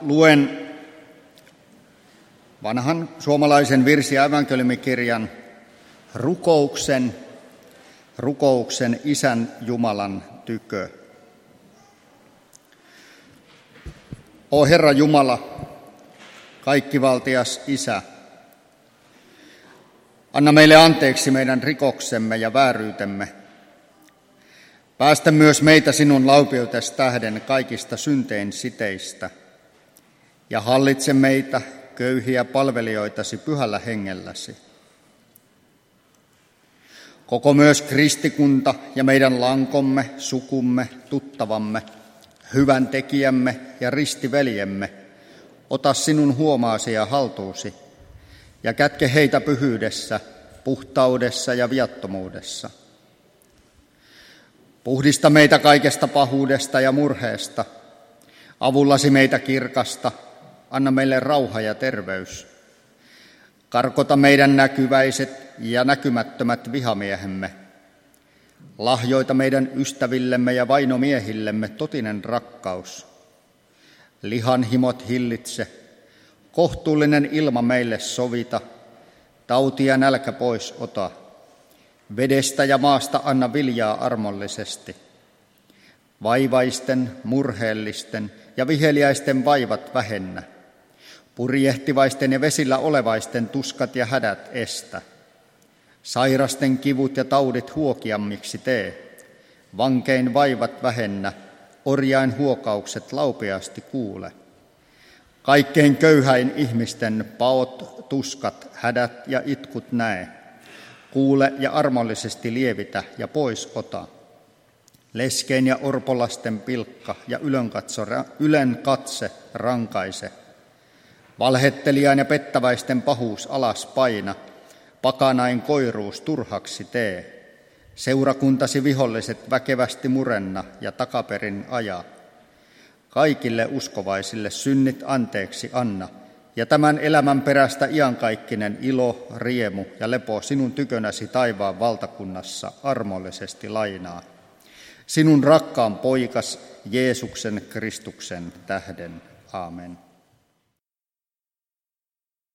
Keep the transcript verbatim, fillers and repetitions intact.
luen vanhan suomalaisen virsi- ja evankeliumikirjan rukouksen, rukouksen Isän Jumalan tykö. O Herra Jumala, kaikkivaltias Isä, anna meille anteeksi meidän rikoksemme ja vääryytemme. Päästä myös meitä sinun laupeutes tähden kaikista syntein siteistä ja hallitse meitä, köyhiä palvelijoitasi, pyhällä hengelläsi. Koko myös kristikunta ja meidän lankomme, sukumme, tuttavamme, hyvän tekijämme ja ristiveljemme, ota sinun huomaasi ja haltuusi ja kätke heitä pyhyydessä, puhtaudessa ja viattomuudessa. Puhdista meitä kaikesta pahuudesta ja murheesta, avullasi meitä kirkasta, anna meille rauha ja terveys. Karkota meidän näkyväiset ja näkymättömät vihamiehemme. Lahjoita meidän ystävillemme ja vainomiehillemme totinen rakkaus. Lihanhimot hillitse, kohtuullinen ilma meille sovita, tauti ja nälkä pois ota. Vedestä ja maasta anna viljaa armollisesti. Vaivaisten, murheellisten ja viheliäisten vaivat vähennä. Purjehtivaisten ja vesillä olevaisten tuskat ja hädät estä. Sairasten kivut ja taudit huokiammiksi tee. Vankein vaivat vähennä, orjain huokaukset laupeasti kuule. Kaikkein köyhäin ihmisten paot, tuskat, hädät ja itkut näe. Kuule ja armollisesti lievitä ja pois ota. Leskein ja orpolasten pilkka ja ylen katse rankaise. Valhettelijan ja pettäväisten pahuus alas paina, pakanain koiruus turhaksi tee. Seurakuntasi viholliset väkevästi murenna ja takaperin aja. Kaikille uskovaisille synnit anteeksi anna, ja tämän elämän perästä iankaikkinen ilo, riemu ja lepo sinun tykönäsi taivaan valtakunnassa armollisesti lainaa. Sinun rakkaan poikas Jeesuksen Kristuksen tähden. Aamen.